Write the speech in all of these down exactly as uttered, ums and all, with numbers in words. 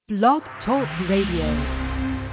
Blog Talk Radio.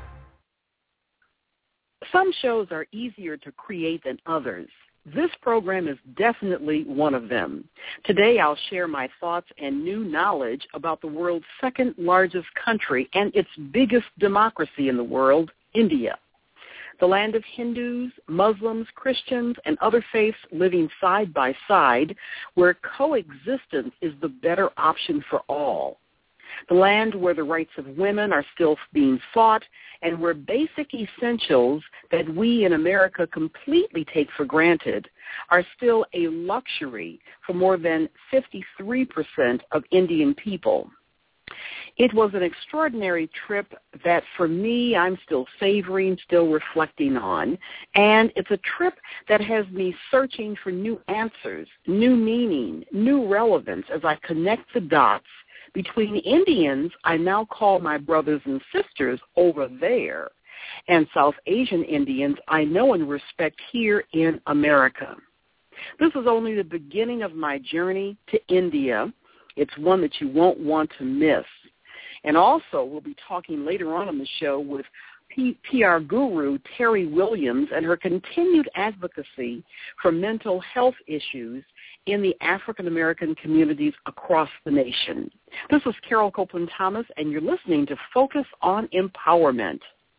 Some shows are easier to create than others. This program is definitely one of them. Today I'll share my thoughts and new knowledge about the world's second largest country and its biggest democracy in the world, India. The land of Hindus, Muslims, Christians, and other faiths living side by side, where coexistence is the better option for all. The land where the rights of women are still being fought, and where basic essentials that we in America completely take for granted are still a luxury for more than fifty-three percent of Indian people. It was an extraordinary trip that, for me, I'm still savoring, still reflecting on, and it's a trip that has me searching for new answers, new meaning, new relevance as I connect the dots between Indians I now call my brothers and sisters over there, and South Asian Indians I know and respect here in America. This is only the beginning of my journey to India. It's one that you won't want to miss. And also, we'll be talking later on in the show with P- PR guru Terry Williams and her continued advocacy for mental health issues in the African-American communities across the nation. This is Carol Copeland Thomas, and you're listening to Focus on Empowerment.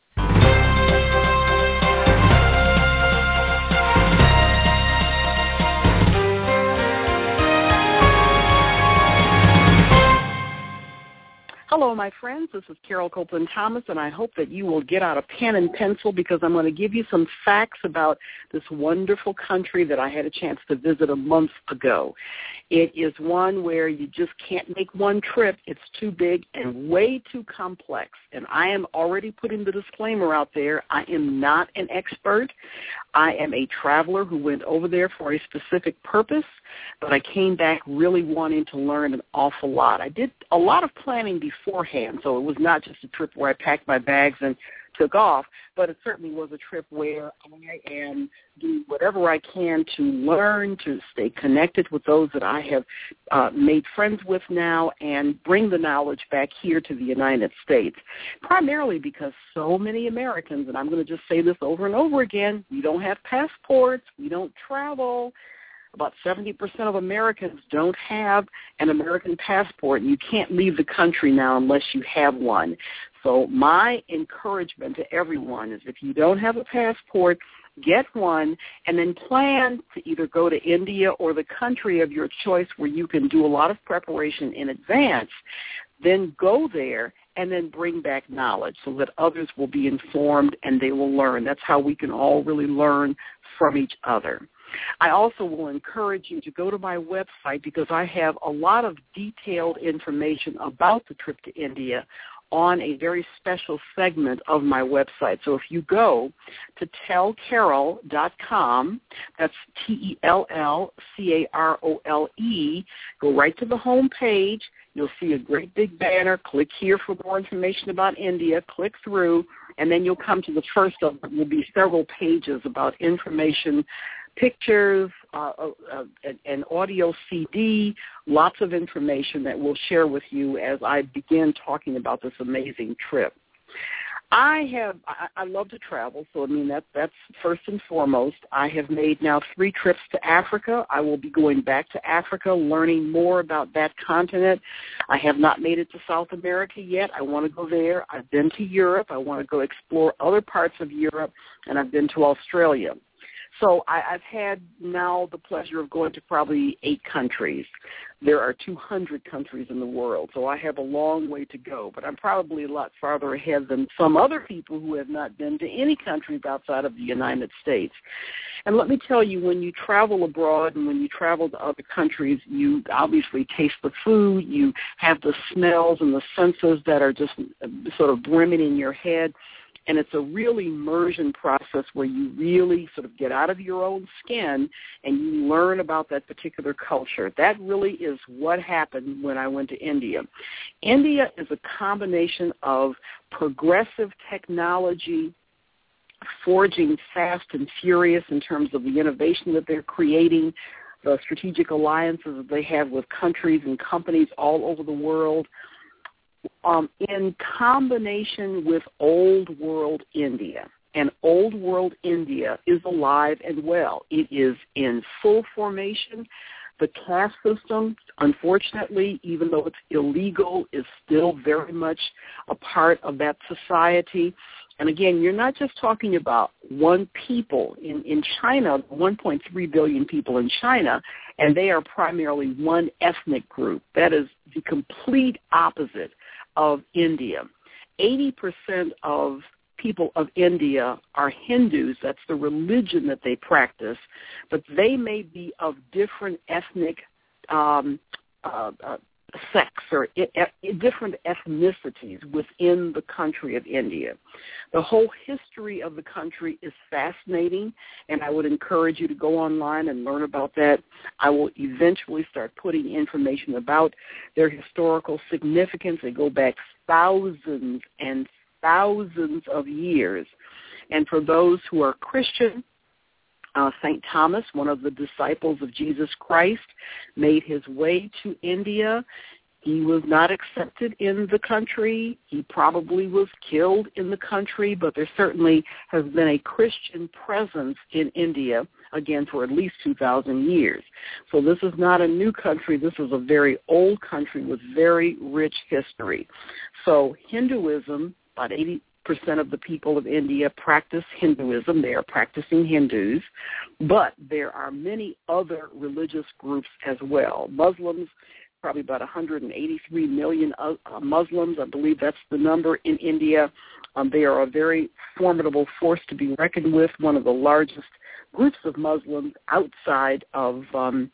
Hello, my friends. This is Carol Copeland Thomas, and I hope that you will get out a pen and pencil because I'm going to give you some facts about this wonderful country that I had a chance to visit a month ago. It is one where you just can't make one trip. It's too big and way too complex. And I am already putting the disclaimer out there. I am not an expert. I am a traveler who went over there for a specific purpose, but I came back really wanting to learn an awful lot. I did a lot of planning beforehand, so it was not just a trip where I packed my bags and took off, but it certainly was a trip where I am doing whatever I can to learn, to stay connected with those that I have uh, made friends with now and bring the knowledge back here to the United States, primarily because so many Americans, and I'm going to just say this over and over again, we don't have passports, we don't travel. About seventy percent of Americans don't have an American passport, and you can't leave the country now unless you have one. So my encouragement to everyone is if you don't have a passport, get one, and then plan to either go to India or the country of your choice where you can do a lot of preparation in advance. Then go there and then bring back knowledge so that others will be informed and they will learn. That's how we can all really learn from each other. I also will encourage you to go to my website because I have a lot of detailed information about the trip to India on a very special segment of my website. So if you go to tell carol dot com, that's T E L L C A R O L E, go right to the home page. You'll see a great big banner. Click here for more information about India. Click through, and then you'll come to the first of them. Will be several pages about information, pictures, uh, uh, an audio C D, lots of information that we'll share with you as I begin talking about this amazing trip. I have, I, I love to travel, so I mean, that, that's first and foremost. I have made now three trips to Africa. I will be going back to Africa, learning more about that continent. I have not made it to South America yet. I want to go there. I've been to Europe. I want to go explore other parts of Europe, and I've been to Australia. So I, I've had now the pleasure of going to probably eight countries. There are two hundred countries in the world, so I have a long way to go. But I'm probably a lot farther ahead than some other people who have not been to any countries outside of the United States. And let me tell you, when you travel abroad and when you travel to other countries, you obviously taste the food, you have the smells and the senses that are just sort of brimming in your head. And it's a real immersion process where you really sort of get out of your own skin and you learn about that particular culture. That really is what happened when I went to India. India is a combination of progressive technology, forging fast and furious in terms of the innovation that they're creating, the strategic alliances that they have with countries and companies all over the world, um, in combination with Old World India. And Old World India is alive and well. It is in full formation. The caste system, unfortunately, even though it's illegal, is still very much a part of that society. And again, you're not just talking about one people. In, in China, one point three billion people in China, and they are primarily one ethnic group. That is the complete opposite of India. eighty percent of people of India are Hindus. That's the religion that they practice, but they may be of different ethnic um, uh, uh, sects or I- I- different ethnicities within the country of India. The whole history of the country is fascinating, and I would encourage you to go online and learn about that. I will eventually start putting information about their historical significance. They go back thousands and thousands of years. And for those who are Christian, uh, Saint Thomas, one of the disciples of Jesus Christ, made his way to India. He was not accepted in the country. He probably was killed in the country, but there certainly has been a Christian presence in India, again, for at least two thousand years. So this is not a new country. This is a very old country with very rich history. So Hinduism, about eighty percent of the people of India practice Hinduism. They are practicing Hindus, but there are many other religious groups as well. Muslims, probably about one hundred eighty-three million uh, Muslims. I believe that's the number in India. Um, they are a very formidable force to be reckoned with, one of the largest groups of Muslims outside of um,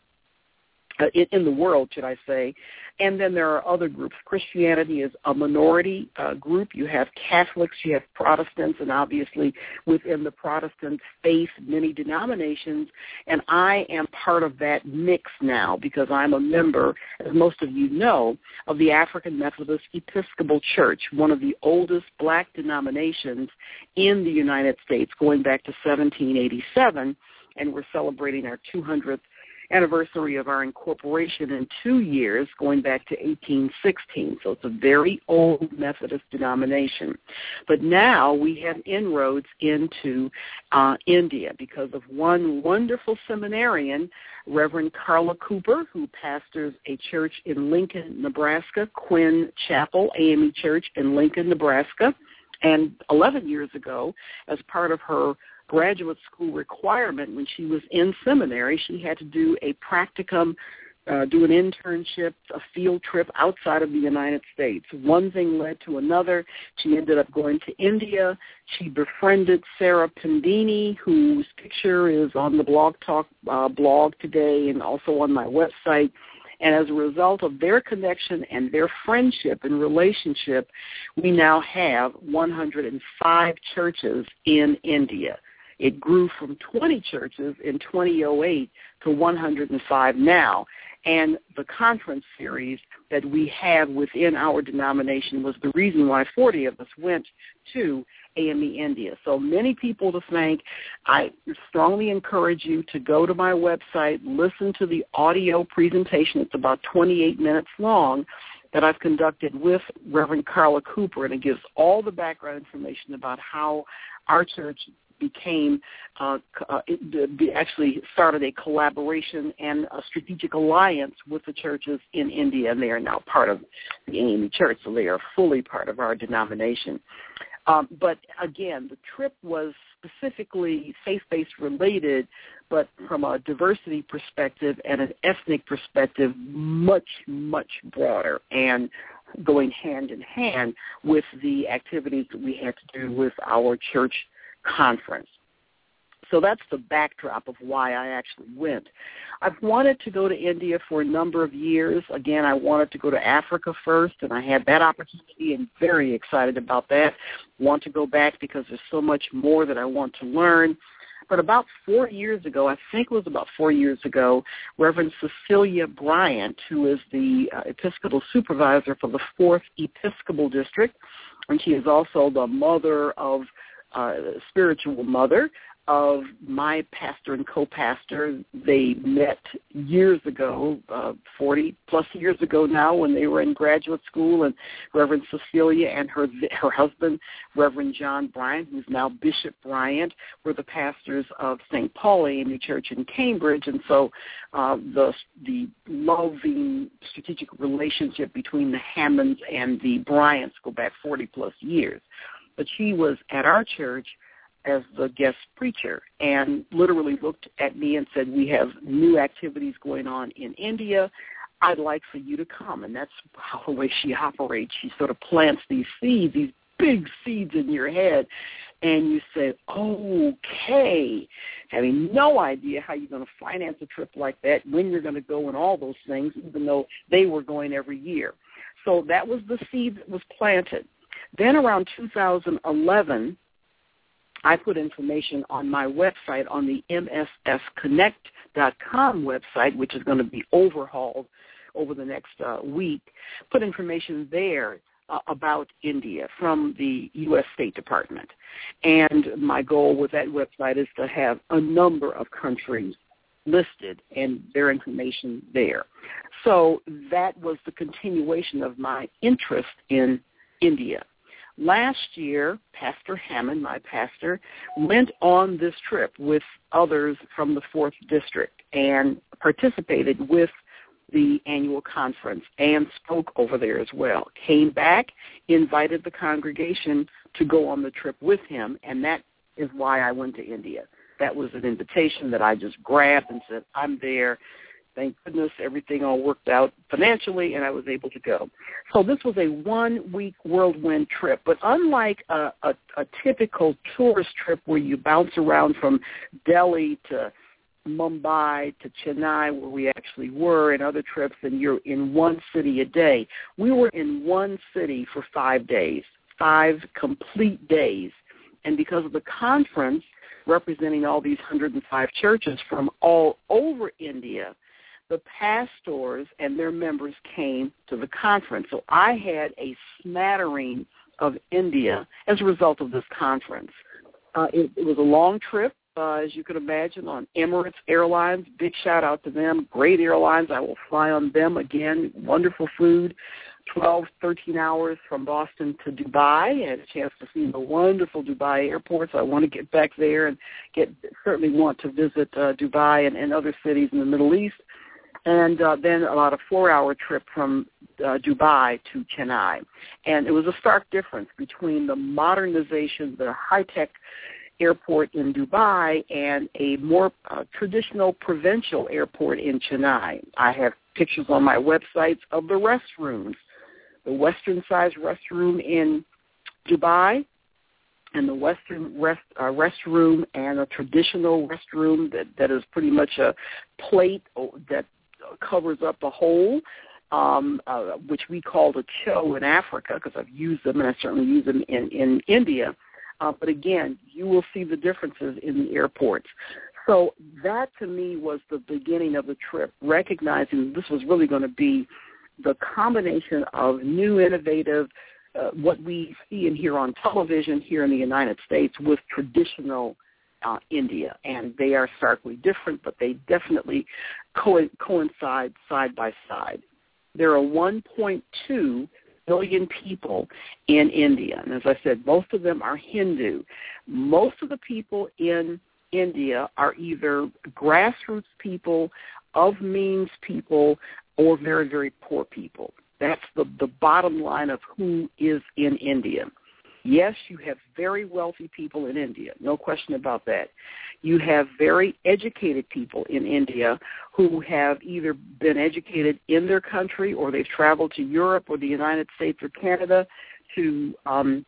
uh, in, in the world, should I say. And then there are other groups. Christianity is a minority uh, group. You have Catholics, you have Protestants, and obviously within the Protestant faith, many denominations. And I am part of that mix now because I'm a member, as most of you know, of the African Methodist Episcopal Church, one of the oldest black denominations in the United States, going back to seventeen eighty-seven, and we're celebrating our two hundredth anniversary of our incorporation in two years, going back to eighteen sixteen. So it's a very old Methodist denomination. But now we have inroads into uh, India because of one wonderful seminarian, Reverend Carla Cooper, who pastors a church in Lincoln, Nebraska, Quinn Chapel, A M E Church in Lincoln, Nebraska. And eleven years ago, as part of her graduate school requirement when she was in seminary, she had to do a practicum, uh, do an internship, a field trip outside of the United States. One thing led to another. She ended up going to India. She befriended Sarah Pandini, whose picture is on the Blog Talk uh, blog today and also on my website. And as a result of their connection and their friendship and relationship, we now have one hundred five churches in India. It grew from twenty churches in two thousand eight to one hundred five now. And the conference series that we have within our denomination was the reason why forty of us went to A M E India. So many people to thank. I strongly encourage you to go to my website, listen to the audio presentation. It's about twenty-eight minutes long that I've conducted with Reverend Carla Cooper, and it gives all the background information about how our church became, uh, uh, it actually started a collaboration and a strategic alliance with the churches in India, and they are now part of the A M E Church, so they are fully part of our denomination. Um, but again, the trip was specifically faith-based related, but from a diversity perspective and an ethnic perspective, much, much broader and going hand in hand with the activities that we had to do with our church conference. So that's the backdrop of why I actually went. I've wanted to go to India for a number of years. Again, I wanted to go to Africa first, and I had that opportunity and very excited about that. Want to go back because there's so much more that I want to learn. But about four years ago, I think it was about four years ago, Reverend Cecilia Bryant, who is the uh, Episcopal Supervisor for the fourth Episcopal District, and she is also the mother of Uh, spiritual mother of my pastor and co-pastor. They met years ago, uh, forty plus years ago now, when they were in graduate school, and Reverend Cecilia and her her husband, Reverend John Bryant, who's now Bishop Bryant, were the pastors of Saint Paul A M E Church in Cambridge, and so uh, the the loving strategic relationship between the Hammonds and the Bryants go back forty plus years. But she was at our church as the guest preacher and literally looked at me and said, we have new activities going on in India. I'd like for you to come. And that's how the way she operates. She sort of plants these seeds, these big seeds in your head, and you say, okay, having no idea how you're going to finance a trip like that, when you're going to go, and all those things, even though they were going every year. So that was the seed that was planted. Then around two thousand eleven, I put information on my website, on the M S S Connect dot com website, which is going to be overhauled over the next uh, week, put information there uh, about India from the U S State Department. And my goal with that website is to have a number of countries listed and their information there. So that was the continuation of my interest in India. Last year, Pastor Hammond, my pastor, went on this trip with others from the fourth District and participated with the annual conference and spoke over there as well. Came back, invited the congregation to go on the trip with him, and that is why I went to India. That was an invitation that I just grabbed and said, I'm there. Thank goodness everything all worked out financially, and I was able to go. So this was a one-week whirlwind trip. But unlike a, a, a typical tourist trip where you bounce around from Delhi to Mumbai to Chennai, where we actually were, and other trips, and you're in one city a day, we were in one city for five days, five complete days. And because of the conference representing all these one hundred five churches from all over India, the pastors and their members came to the conference. So I had a smattering of India as a result of this conference. Uh, it, it was a long trip, uh, as you can imagine, on Emirates Airlines. Big shout out to them. Great airlines. I will fly on them again. Wonderful food. twelve, thirteen hours from Boston to Dubai. I had a chance to see the wonderful Dubai airport, so I want to get back there and get certainly want to visit uh, Dubai and, and other cities in the Middle East. And uh, then about a four-hour trip from uh, Dubai to Chennai. And it was a stark difference between the modernization, the high-tech airport in Dubai, and a more uh, traditional provincial airport in Chennai. I have pictures on my websites of the restrooms, the western-sized restroom in Dubai, and the western rest, uh, restroom and a traditional restroom that, that is pretty much a plate that covers up the whole, um, uh, which we call the cho in Africa, because I've used them, and I certainly use them in, in India. Uh, but again, you will see the differences in the airports. So that, to me, was the beginning of the trip, recognizing this was really going to be the combination of new, innovative, uh, what we see and hear on television here in the United States with traditional uh, India. And they are starkly different, but they definitely co- coincide side by side. There are one point two billion people in India. And as I said, most of them are Hindu. Most of the people in India are either grassroots people, of means people, or very, very poor people. That's the, the bottom line of who is in India. Yes, you have very wealthy people in India, no question about that. You have very educated people in India who have either been educated in their country, or they've traveled to Europe or the United States or Canada to um,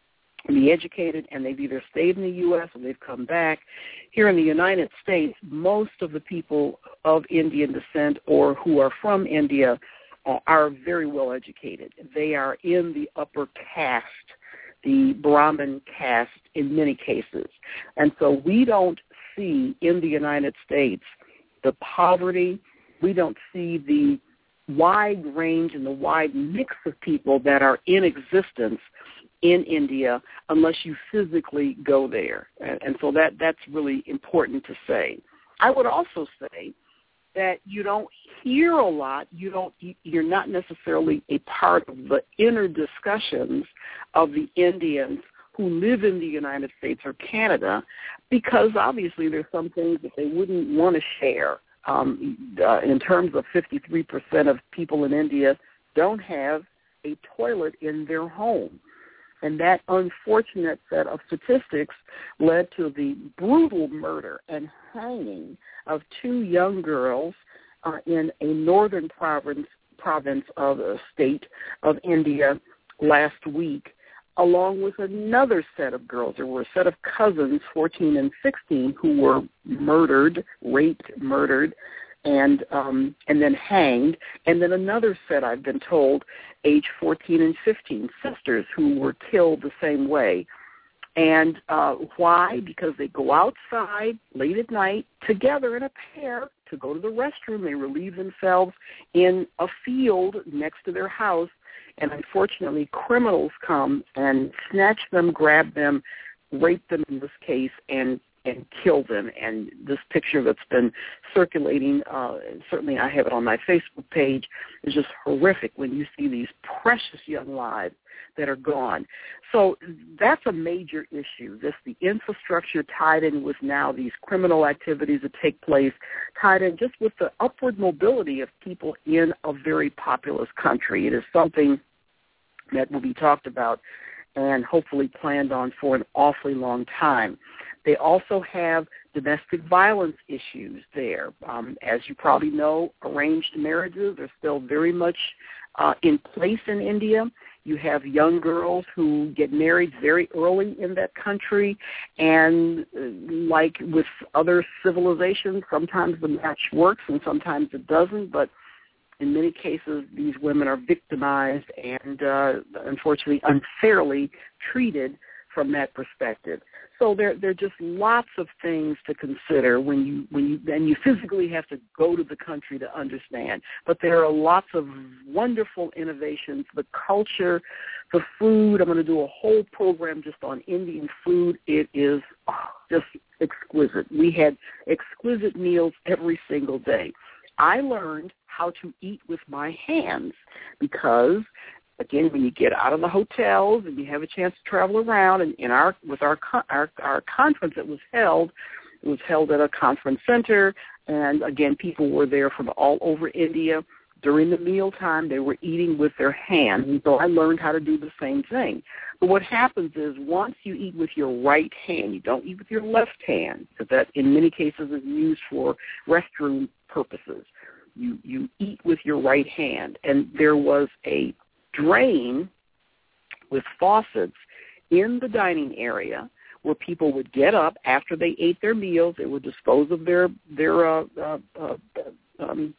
be educated, and they've either stayed in the U S or they've come back. Here in the United States, most of the people of Indian descent or who are from India uh, are very well educated. They are in the upper caste, the Brahmin caste in many cases. And so we don't see in the United States the poverty, we don't see the wide range and the wide mix of people that are in existence in India unless you physically go there. And, and so that, that's really important to say. I would also say that you don't hear a lot, you don't, you're not necessarily a part of the inner discussions of the Indians who live in the United States or Canada, because obviously there's some things that they wouldn't want to share. Um, uh, in terms of fifty-three percent of people in India don't have a toilet in their home. And that unfortunate set of statistics led to the brutal murder and hanging of two young girls uh, in a northern province province of the state of India last week, along with another set of girls. There were a set of cousins, fourteen and sixteen, who were murdered, raped, murdered, and um, and then hanged. And then another set, I've been told, age fourteen and fifteen, sisters who were killed the same way. And uh, why? Because they go outside late at night together in a pair to go to the restroom. They relieve themselves in a field next to their house. And unfortunately, criminals come and snatch them, grab them, rape them in this case, and and kill them. And this picture that's been circulating, uh, certainly I have it on my Facebook page, is just horrific when you see these precious young lives that are gone. So that's a major issue. This, the infrastructure tied in with now these criminal activities that take place, tied in just with the upward mobility of people in a very populous country. It is something that will be talked about and hopefully planned on for an awfully long time. They also have domestic violence issues there. Um, as you probably know, arranged marriages are still very much uh, in place in India. You have young girls who get married very early in that country, and uh, like with other civilizations, sometimes the match works and sometimes it doesn't, but in many cases, these women are victimized and, uh, unfortunately, unfairly treated from that perspective. So there, there are just lots of things to consider when you, when you, and you physically have to go to the country to understand. But there are lots of wonderful innovations, the culture, the food. I'm going to do a whole program just on Indian food. It is oh, just exquisite. We had exquisite meals every single day. I learned how to eat with my hands because, again, when you get out of the hotels and you have a chance to travel around, and in our with our our, our conference that was held, it was held at a conference center, and again, people were there from all over India. During the mealtime, they were eating with their hands, and so I learned how to do the same thing. But what happens is once you eat with your right hand, you don't eat with your left hand, because that in many cases is used for restroom purposes. You you eat with your right hand, and there was a drain with faucets in the dining area where people would get up after they ate their meals. They would dispose of their their uh, uh, uh, um,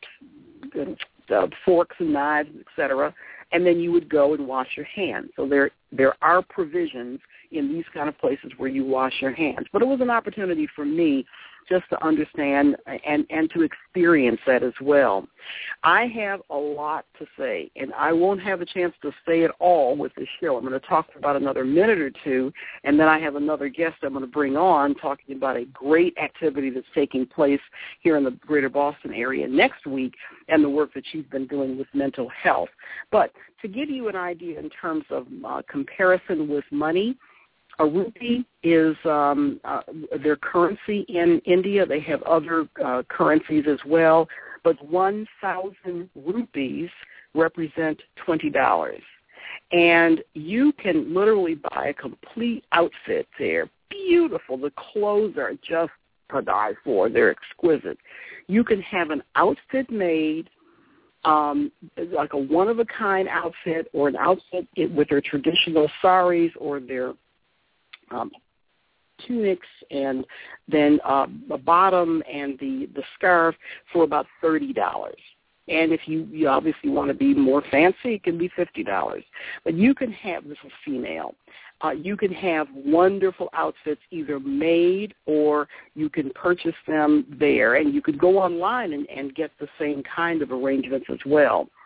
uh, forks and knives, et cetera, and then you would go and wash your hands. So there there are provisions in these kind of places where you wash your hands. But it was an opportunity for me just to understand and, and to experience that as well. I have a lot to say, and I won't have a chance to say it all with this show. I'm going to talk for about another minute or two, and then I have another guest I'm going to bring on talking about a great activity that's taking place here in the greater Boston area next week and the work that she's been doing with mental health. But to give you an idea in terms of uh, comparison with money, a rupee is um, uh, their currency in India. They have other uh, currencies as well, but one thousand rupees represent twenty dollars. And you can literally buy a complete outfit there. Beautiful. The clothes are just to die for. They're exquisite. You can have an outfit made, um, like a one-of-a-kind outfit or an outfit with their traditional saris or their Um, tunics and then uh, the bottom and the, the scarf for about thirty dollars. And if you, you obviously want to be more fancy, it can be fifty dollars. But you can have, this is female, uh, you can have wonderful outfits either made or you can purchase them there. And you could go online and, and get the same kind of arrangements as well.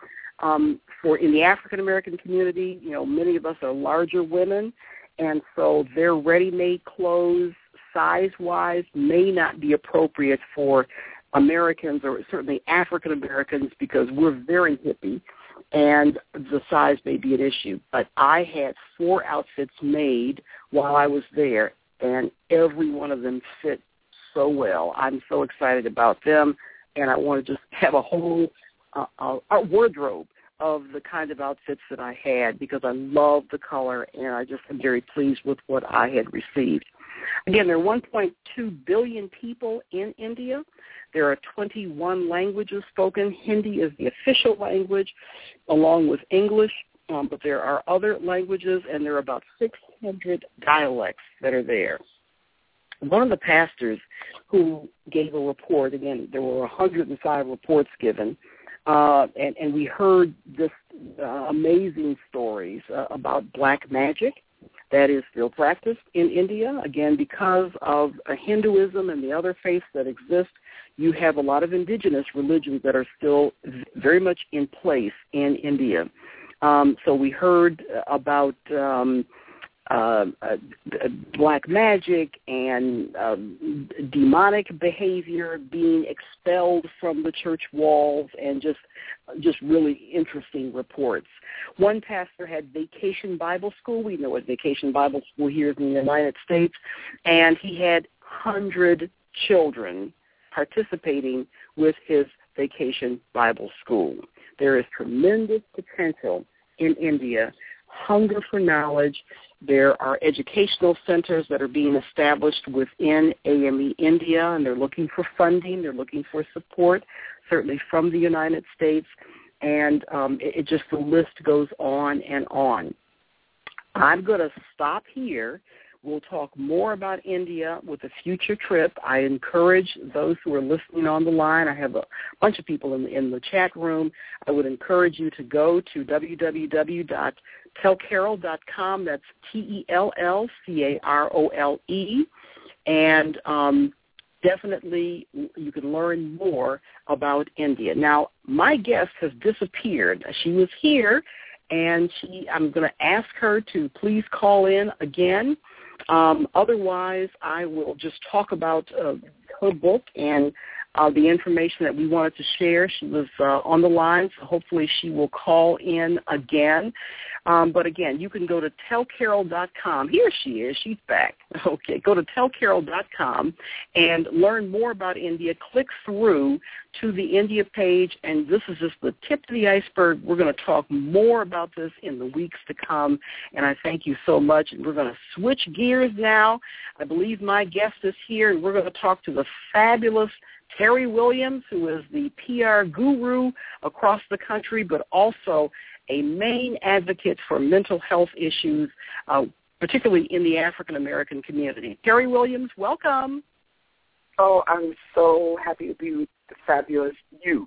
Um, for in the African American community, you know, many of us are larger women, and so their ready-made clothes, size-wise, may not be appropriate for Americans or certainly African Americans because we're very hippie, and the size may be an issue. But I had four outfits made while I was there, and every one of them fit so well. I'm so excited about them, and I want to just have a whole uh, uh, a wardrobe of the kind of outfits that I had because I love the color, and I just am very pleased with what I had received. Again, there are one point two billion people in India. There are twenty-one languages spoken. Hindi is the official language, along with English, um, but there are other languages, and there are about six hundred dialects that are there. One of the pastors who gave a report, again, there were one hundred five reports given, uh, and, and we heard this uh, amazing stories uh, about black magic that is still practiced in India. Again, because of uh, Hinduism and the other faiths that exist, you have a lot of indigenous religions that are still very much in place in India. Um, so we heard about um, uh, uh, black magic and um, demonic behavior being expelled from the church walls, and just just really interesting reports. One pastor had Vacation Bible School. We know what Vacation Bible School here is in the United States, and he had one hundred children participating with his Vacation Bible School. There is tremendous potential in India, hunger for knowledge. There are educational centers that are being established within A M E India, and they're looking for funding. They're looking for support, certainly from the United States, and um, it, it just, the list goes on and on. I'm going to stop here. We'll talk more about India with a future trip. I encourage those who are listening on the line. I have a bunch of people in the, in the chat room. I would encourage you to go to w w w dot tell carol dot com. That's T E L L C A R O L E. And um, definitely you can learn more about India. Now, my guest has disappeared. She was here, and she, I'm going to ask her to please call in again. Um, otherwise, I will just talk about uh, her book and uh, the information that we wanted to share. She was uh, on the line, so hopefully she will call in again. Um, but again, you can go to tell carol dot com. Here she is. She's back. Okay, go to tell carol dot com and learn more about India. Click through to the India page, and this is just the tip of the iceberg. We're going to talk more about this in the weeks to come, and I thank you so much. And we're going to switch gears now. I believe my guest is here, and we're going to talk to the fabulous Terry Williams, who is the P R guru across the country, but also a main advocate for mental health issues, uh, particularly in the African-American community. Terry Williams, welcome. Oh, I'm so happy to be with the fabulous you.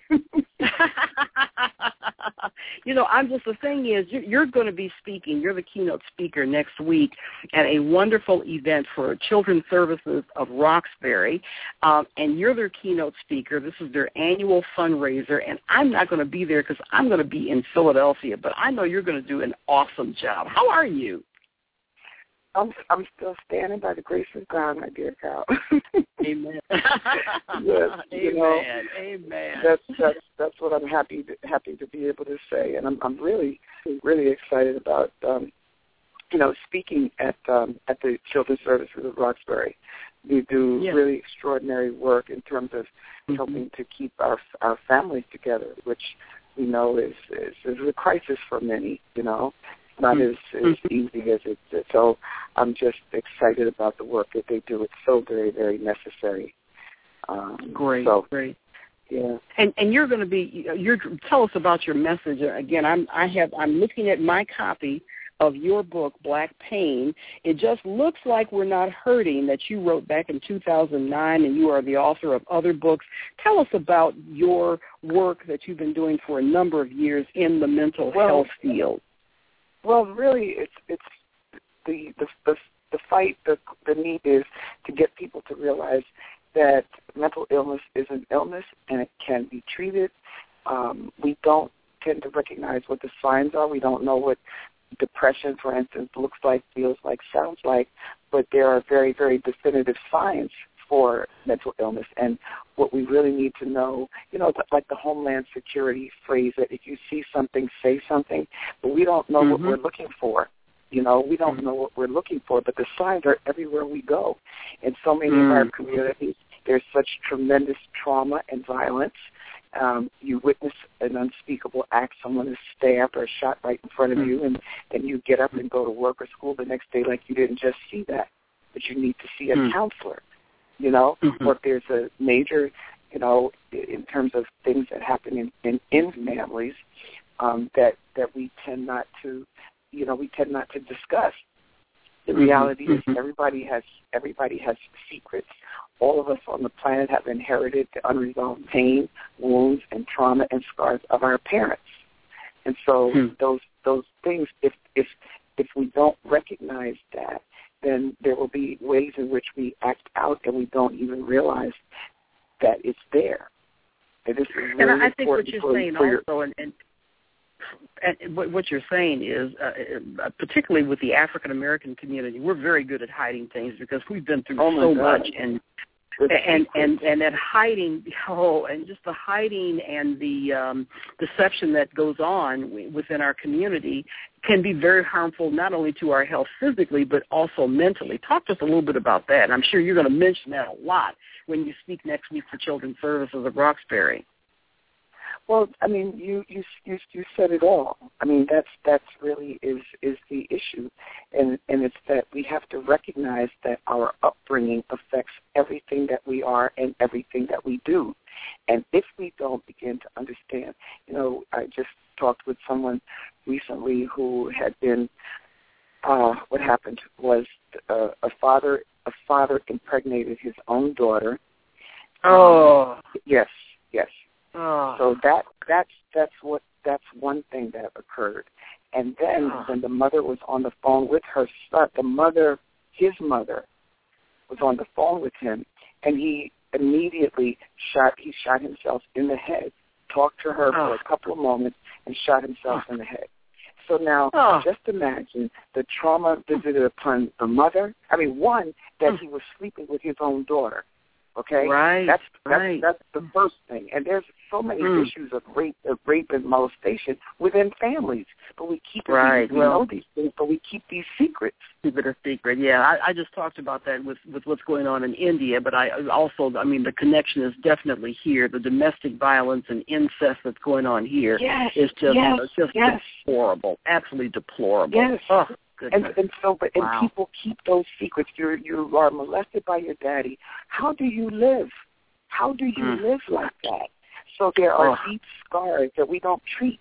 You know, I'm just, the thing is, you're, you're going to be speaking, you're the keynote speaker next week at a wonderful event for Children's Services of Roxbury, um, and you're their keynote speaker. This is their annual fundraiser, and I'm not going to be there because I'm going to be in Philadelphia, but I know you're going to do an awesome job. How are you? I'm I'm still standing by the grace of God, my dear Carol. Amen. Yes, you Amen. know, Amen. That's that's that's what I'm happy to, happy to be able to say, and I'm I'm really really excited about um, you know speaking at um, at the Children's Services of Roxbury. We do yes. really extraordinary work in terms of mm-hmm. helping to keep our our families together, which we know is is, is a crisis for many. You know. Not as, as easy as it is. So I'm just excited about the work that they do. It's so very, very necessary. Um, great, so, great. Yeah. And and you're going to be. You're tell us about your message again. I'm I have I'm looking at my copy of your book, Black Pain. It just looks like We're Not Hurting, that you wrote back in two thousand nine, and you are the author of other books. Tell us about your work that you've been doing for a number of years in the mental well, health field. Well, really, it's it's the the the, the fight. The the need is to get people to realize that mental illness is an illness and it can be treated. Um, we don't tend to recognize what the signs are. We don't know what depression, for instance, looks like, feels like, sounds like, but there are very, very definitive signs for mental illness. And what we really need to know, you know, like the Homeland Security phrase that if you see something, say something, but we don't know mm-hmm. what we're looking for. You know, we don't mm-hmm. know what we're looking for, but the signs are everywhere we go. In so many mm-hmm. of our communities, there's such tremendous trauma and violence. Um, you witness an unspeakable act, someone is stabbed or shot right in front of mm-hmm. you, and then you get up and go to work or school the next day like you didn't just see that, but you need to see a mm-hmm. counselor, you know, mm-hmm. or if there's a major, you know, in terms of things that happen in, in, in families um, that, that we tend not to, you know, we tend not to discuss. The reality mm-hmm. is everybody has everybody has secrets. All of us on the planet have inherited the unresolved pain, wounds, and trauma and scars of our parents. And so hmm. those those things, if if if we don't recognize that, then there will be ways in which we act out and we don't even realize that it's there. And this is really and I think what important you're for, saying for also, your, and, and And what you're saying is, uh, particularly with the African American community, we're very good at hiding things because we've been through oh so God. much, and and and and that hiding, oh, and just the hiding and the um, deception that goes on within our community can be very harmful, not only to our health physically but also mentally. Talk to us a little bit about that. And I'm sure you're going to mention that a lot when you speak next week for Children's Services of Roxbury. Well, I mean, you, you you you said it all. I mean, that's that's really is is the issue, and and it's that we have to recognize that our upbringing affects everything that we are and everything that we do, and if we don't begin to understand, you know, I just talked with someone recently who had been. Uh, what happened was uh, a father a father impregnated his own daughter. Oh, um, yes, yes. Oh. So that that's that's what that's one thing that occurred, and then oh. when the mother was on the phone with her son, the mother, his mother, was on the phone with him, and he immediately shot. He shot himself in the head. Talked to her oh. for a couple of moments and shot himself oh. in the head. So now, oh. just imagine the trauma visited upon the mother. I mean, one that he was sleeping with his own daughter. Okay, right. That's that's right. that's the first thing. And there's so many mm. issues of rape, of rape and molestation within families. But we keep right. we, we well, know these things, but we keep these secrets. Keep it a secret. Yeah, I, I just talked about that with with what's going on in India. But I also, I mean, the connection is definitely here. The domestic violence and incest that's going on here yes. is just yes. uh, just yes. deplorable, absolutely deplorable. Yes. Oh. And, and so, but wow. and people keep those secrets. You you are molested by your daddy. How do you live? How do you mm. live like that? So there are oh. deep scars that we don't treat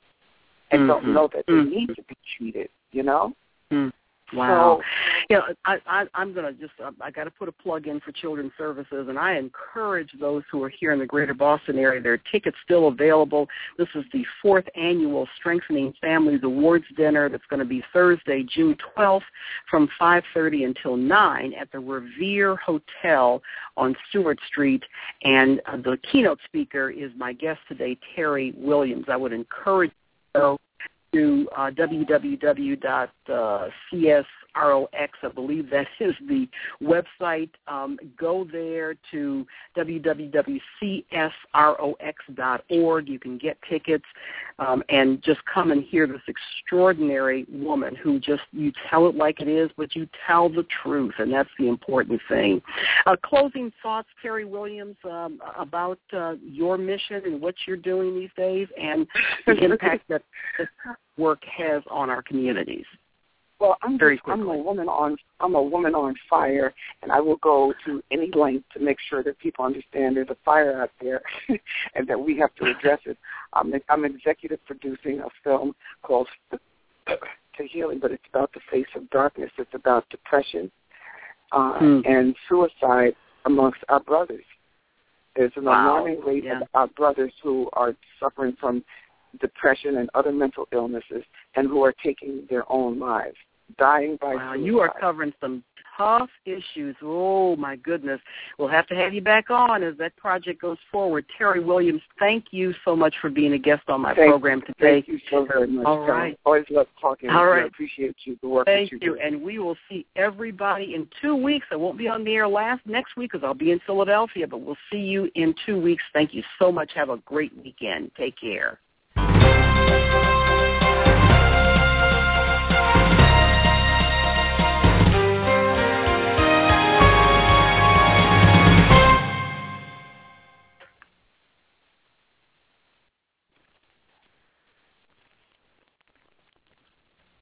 and mm-hmm. don't know that they mm-hmm. need to be treated. You know. Mm. Wow. So, you know, I, I, I'm going to just, I, I got to put a plug in for Children's Services, and I encourage those who are here in the greater Boston area. There are tickets still available. This is the fourth annual Strengthening Families Awards Dinner that's going to be Thursday, June twelfth from five thirty until nine at the Revere Hotel on Stewart Street. And uh, the keynote speaker is my guest today, Terry Williams. I would encourage you to go to uh, w w w dot c s r o x, I believe that is the website. Um, go there to w w w dot c s r o x dot org. You can get tickets um, and just come and hear this extraordinary woman who just, you tell it like it is, but you tell the truth, and that's the important thing. Uh, closing thoughts, Terry Williams, um, about uh, your mission and what you're doing these days and the impact that this work has on our communities. Well, I'm Very just, I'm a woman on I'm a woman on fire, and I will go to any length to make sure that people understand there's a fire out there, and that we have to address it. I'm I'm executive producing a film called To Healing, but it's about the face of darkness. It's about depression uh, hmm. and suicide amongst our brothers. There's an wow. alarming rate yeah. of our brothers who are suffering from depression and other mental illnesses and who are taking their own lives. dying by Wow, suicide. you are covering some tough issues. Oh, my goodness. We'll have to have you back on as that project goes forward. Terry Williams, thank you so much for being a guest on my thank, program today. Thank you so very much. All right. Always love talking All with right. you. I appreciate you, the work Thank that you you. do. And we will see everybody in two weeks. I won't be on the air last next week because I'll be in Philadelphia, but we'll see you in two weeks. Thank you so much. Have a great weekend. Take care.